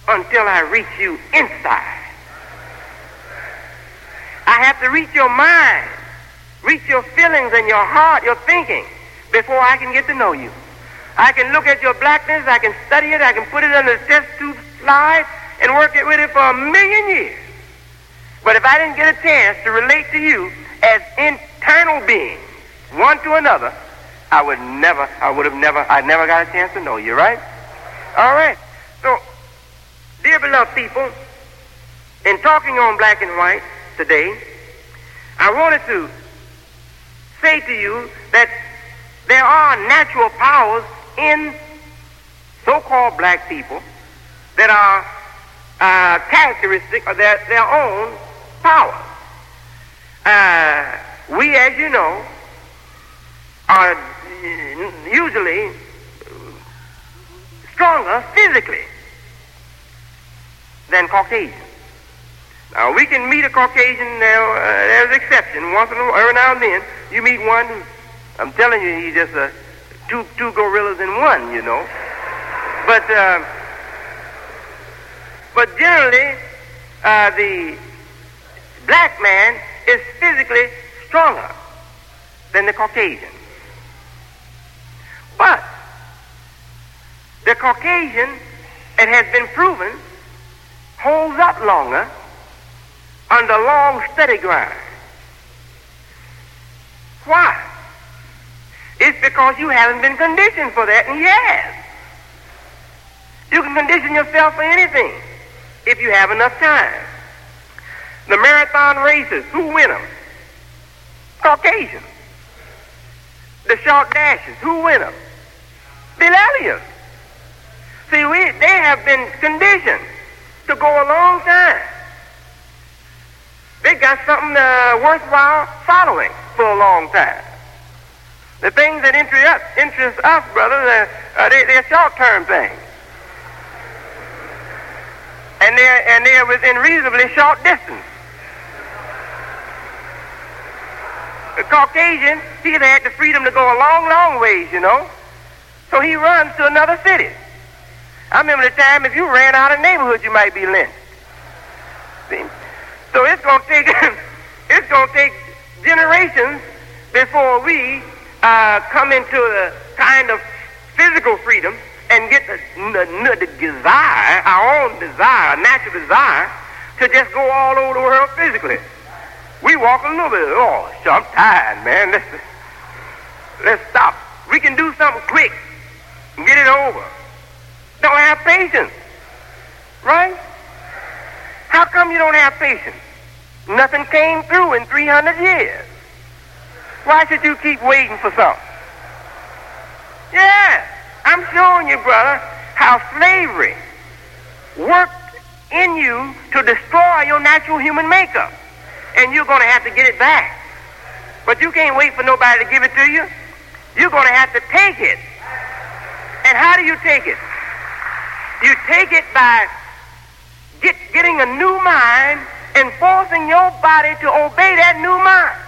until I reach you inside. I have to reach your mind, reach your feelings and your heart, your thinking, before I can get to know you. I can look at your blackness, I can study it, I can put it on the test tube slide and work it with it for 1,000,000 years. But if I didn't get a chance to relate to you as internal beings, one to another, I never got a chance to know you, right? All right. So, dear beloved people, in talking on black and white today, I wanted to say to you that there are natural powers in so-called black people that are characteristic of their own power. We, as you know, are usually stronger physically than Caucasians. Now, we can meet a Caucasian, there's an exception. Every now and then, you meet one who, I'm telling you, he's just two gorillas in one, you know. But generally, the black man is physically stronger than the Caucasian. But the Caucasian, it has been proven, holds up longer under long, steady grind. Why? It's because you haven't been conditioned for that, and he has. You can condition yourself for anything if you have enough time. The marathon races, who win them? Caucasians. The short dashes, who win them? Bill Elliott. See, they have been conditioned to go a long time. They got something worthwhile following for a long time. The things that interest us, brother, they're short-term things. And they're within reasonably short distance. The Caucasian, he's had the freedom to go a long, long ways, you know. So he runs to another city. I remember the time if you ran out of neighborhood, you might be lynched. See? So it's going to take generations before we come into the kind of physical freedom and get the desire, our own desire, natural desire, to just go all over the world physically. We walk a little bit. Oh, I'm tired, man. Let's stop. We can do something quick and get it over. Don't have patience, right? How come you don't have patience? Nothing came through in 300 years. Why should you keep waiting for something? Yeah, I'm showing you, brother, how slavery worked in you to destroy your natural human makeup. And you're going to have to get it back. But you can't wait for nobody to give it to you. You're going to have to take it. And how do you take it? You take it by getting a new mind and forcing your body to obey that new mind.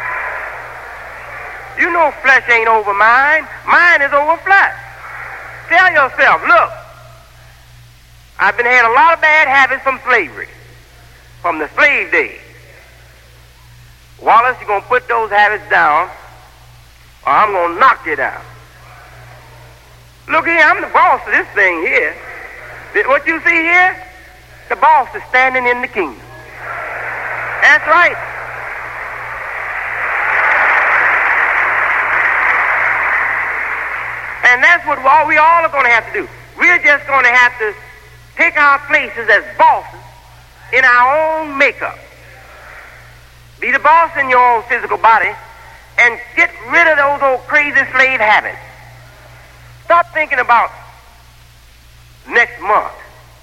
You know flesh ain't over mind. Mind is over flesh. Tell yourself, look, I've been had a lot of bad habits from slavery, from the slave days. Wallace, you're going to put those habits down, or I'm going to knock you down. Look here, I'm the boss of this thing here. What you see here, the boss is standing in the kingdom. That's right. And that's what we all are going to have to do. We're just going to have to take our places as bosses in our own makeup. Be the boss in your own physical body and get rid of those old crazy slave habits. Stop thinking about next month.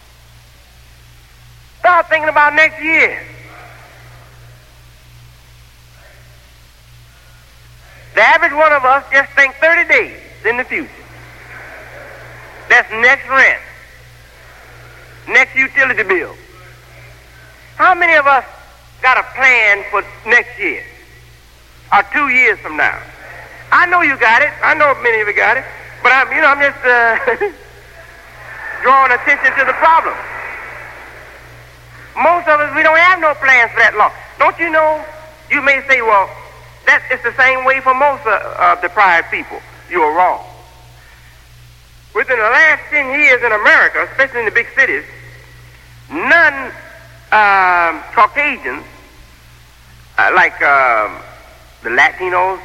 Start thinking about next year. The average one of us just think 30 days in the future. That's next rent, next utility bill. How many of us got a plan for next year or 2 years from now? I know you got it. I know many of you got it. But I'm just drawing attention to the problem. most of us, we don't have no plans for that long. Don't you know? You may say, well, it's the same way for most deprived people. You're wrong. Within the last 10 years in America, especially in the big cities, none Caucasians, like the Latinos,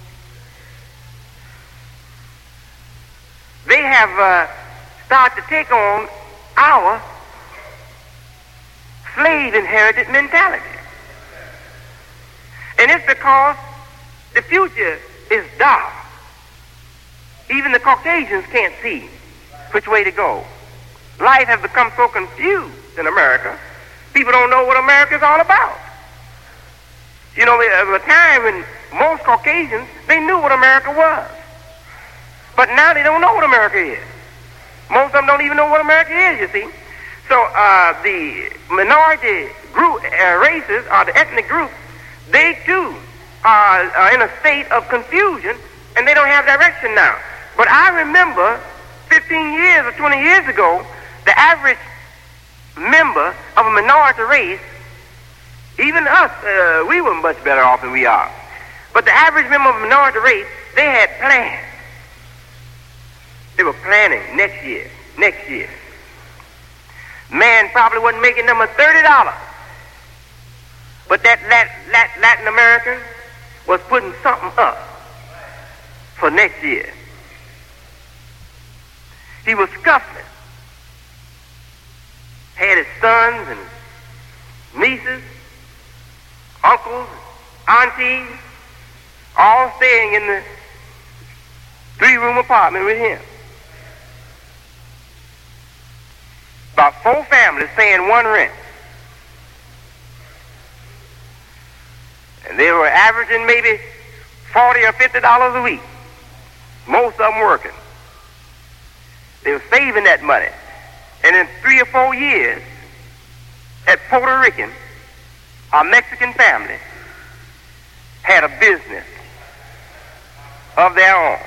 they have started to take on our slave inherited mentality. And it's because the future is dark. Even the Caucasians can't see which way to go. Life has become so confused in America, people don't know what America is all about. You know, there was a time when most Caucasians, they knew what America was. But now they don't know what America is. Most of them don't even know what America is, you see. So the minority group, races, or the ethnic groups, they too are in a state of confusion, and they don't have direction now. But I remember 15 years or 20 years ago, the average member of a minority race, even us, we were much better off than we are. But the average member of a minority race, they had plans. They were planning next year. Man probably wasn't making them $30. But that Latin American was putting something up for next year. He was scuffling. Had his sons and nieces, uncles, aunties, all staying in the 3-room apartment with him. About 4 families paying 1 rent. And they were averaging maybe $40 or $50 a week. Most of them working. They were saving that money. And in 3 or 4 years, that Puerto Rican or Mexican family had a business of their own.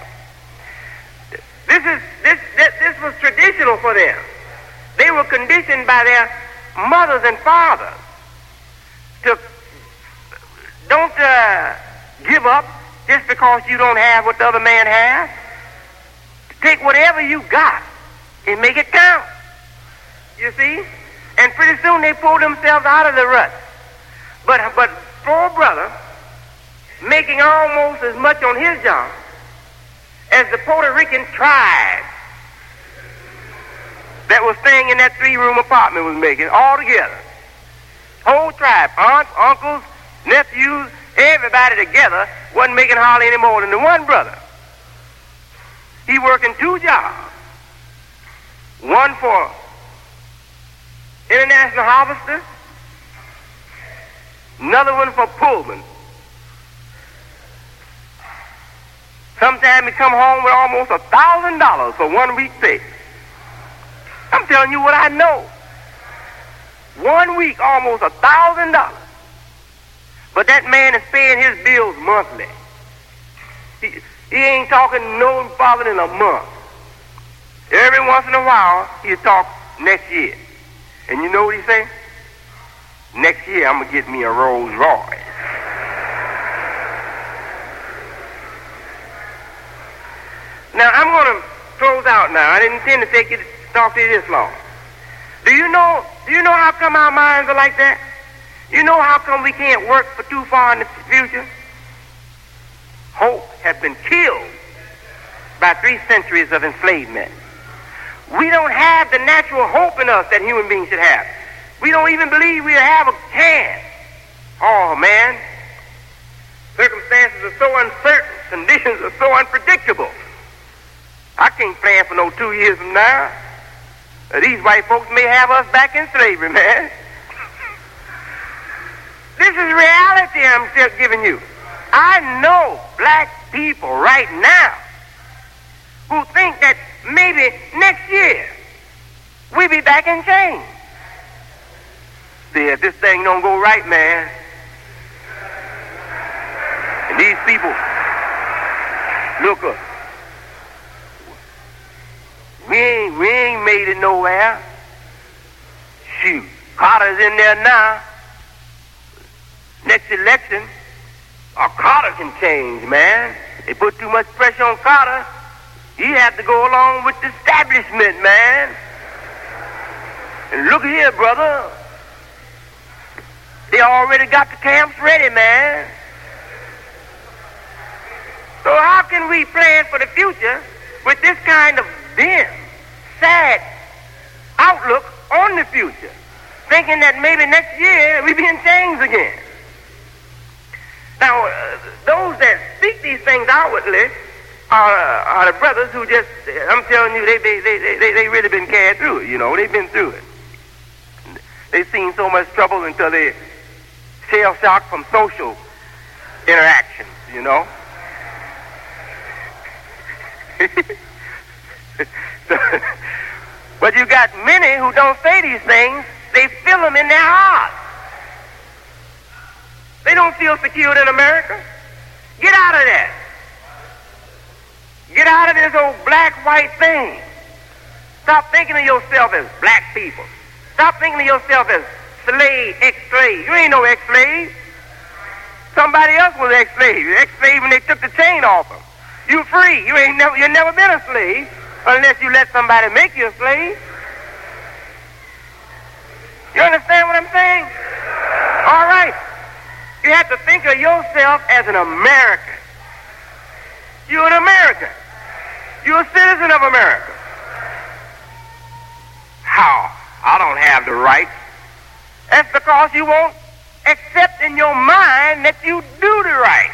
This was traditional for them. They were conditioned by their mothers and fathers to don't give up just because you don't have what the other man has. Take whatever you got and make it count. You see? And pretty soon they pull themselves out of the rut. But poor brother, making almost as much on his job as the Puerto Rican tribe that was staying in that 3-room apartment was making all together. Whole tribe, aunts, uncles, nephews, everybody together wasn't making hardly any more than the one brother. He working 2 jobs. One for International Harvester, another one for Pullman. Sometimes he come home with almost $1,000 for 1 week's pay. I'm telling you what I know. 1 week, almost $1,000. But that man is paying his bills monthly. He ain't talking no farther than a month. Every once in a while, he'll talk next year. And you know what he say? Next year, I'm going to get me a Rolls Royce. Now, I'm going to close out now. I didn't intend to talk to you this long. Do you know how come our minds are like that? You know how come we can't work for too far in the future? Hope has been killed by 3 centuries of enslavement. We don't have the natural hope in us that human beings should have. We don't even believe we'll have a chance. Oh, man. Circumstances are so uncertain. Conditions are so unpredictable. I can't plan for no 2 years from now. These white folks may have us back in slavery, man. This is reality I'm still giving you. I know black people right now who think that maybe next year we'll be back in chains. See, if this thing don't go right, man, and these people, look up, we ain't made it nowhere. Shoot. Carter's in there now. Next election, Carter can change, man. They put too much pressure on Carter. He had to go along with the establishment, man. And look here, brother. They already got the camps ready, man. So how can we plan for the future with this kind of dim, sad outlook on the future, thinking that maybe next year we be in chains again? Now, those that speak these things outwardly are the brothers who just, I'm telling you, they really been carried through it, you know. They've been through it. They've seen so much trouble until they shell-shocked from social interactions, you know. But you got many who don't say these things. They feel them in their hearts. They don't feel secure in America. Get out of that. Get out of this old black-white thing. Stop thinking of yourself as black people. Stop thinking of yourself as slave, ex-slave. You ain't no ex-slave. Somebody else was ex-slave. Ex-slave when they took the chain off them. You free. You've never been a slave unless you let somebody make you a slave. You understand what I'm saying? All right. You have to think of yourself as an American. You're an American. You're a citizen of America. How? I don't have the right. That's because you won't accept in your mind that you do the right.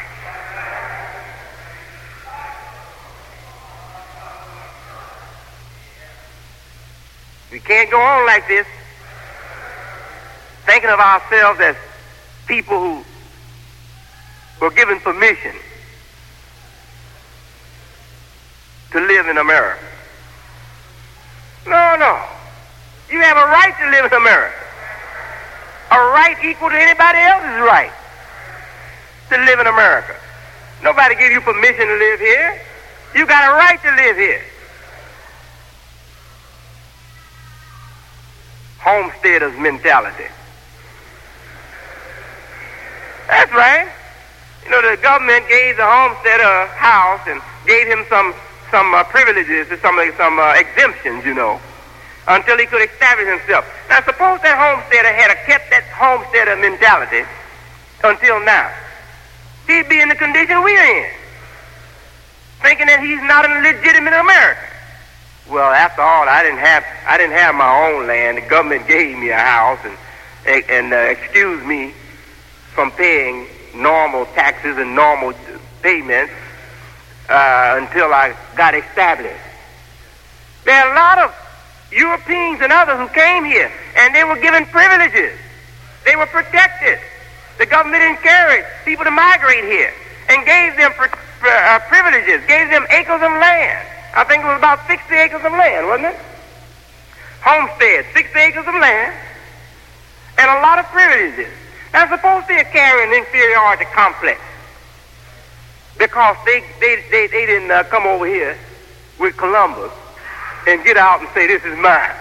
We can't go on like this, thinking of ourselves as people who were given permission to live in America. No. You have a right to live in America. A right equal to anybody else's right to live in America. Nobody gave you permission to live here. You got a right to live here. Homesteaders mentality. That's right. You know, the government gave the homesteader a house and gave him some privileges, some exemptions, you know, until he could establish himself. Now, suppose that homesteader had kept that homesteader mentality until now. He'd be in the condition we're in, thinking that he's not a legitimate American. Well, after all, I didn't have my own land. The government gave me a house and excused me from paying normal taxes and normal payments until I got established. There are a lot of Europeans and others who came here, and they were given privileges. They were protected. The government encouraged people to migrate here and gave them privileges, gave them acres of land. I think it was about 60 acres of land, wasn't it? Homestead, 60 acres of land, and a lot of privileges. Now, suppose they're carrying an inferiority complex because they didn't come over here with Columbus and get out and say, this is mine.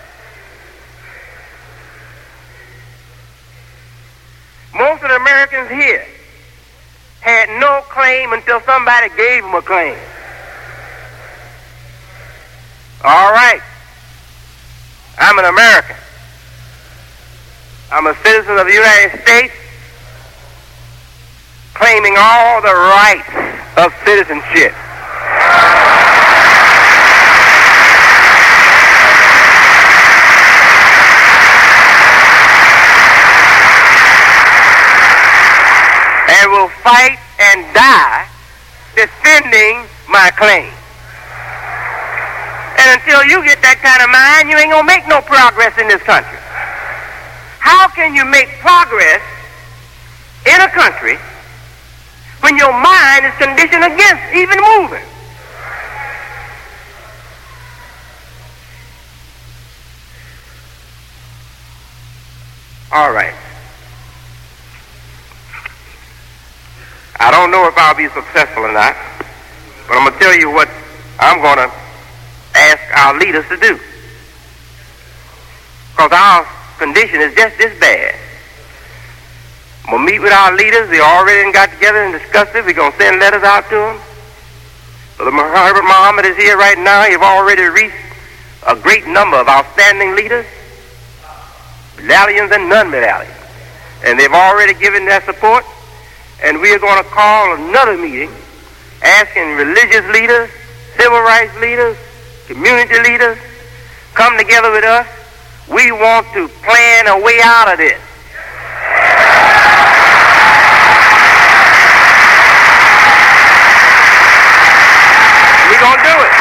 Most of the Americans here had no claim until somebody gave them a claim. All right. I'm an American. I'm a citizen of the United States, claiming all the rights of citizenship. And will fight and die defending my claim. And until you get that kind of mind, you ain't gonna make no progress in this country. How can you make progress in a country when your mind is conditioned against even moving? All right. I don't know if I'll be successful or not, but I'm going to tell you what I'm going to ask our leaders to do. Because our condition is just this bad. I'm going to meet with our leaders. They already got together and discussed it. We're going to send letters out to them. Brother Herbert Muhammad is here right now. You've already reached a great number of outstanding leaders, medallions and non-medallions. And they've already given their support. And we are going to call another meeting asking religious leaders, civil rights leaders, community leaders, come together with us. We want to plan a way out of this. We're going to do it.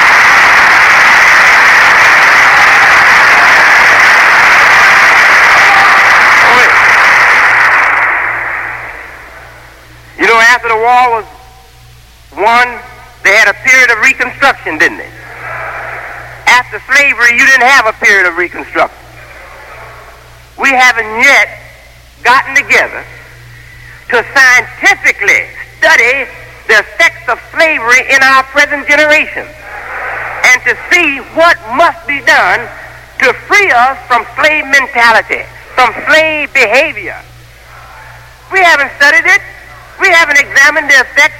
You know, after the war was won, they had a period of reconstruction, didn't they? After slavery, you didn't have a period of reconstruction. We haven't yet gotten together to scientifically study the effects of slavery in our present generation and to see what must be done to free us from slave mentality, from slave behavior. We haven't studied it. We haven't examined the effects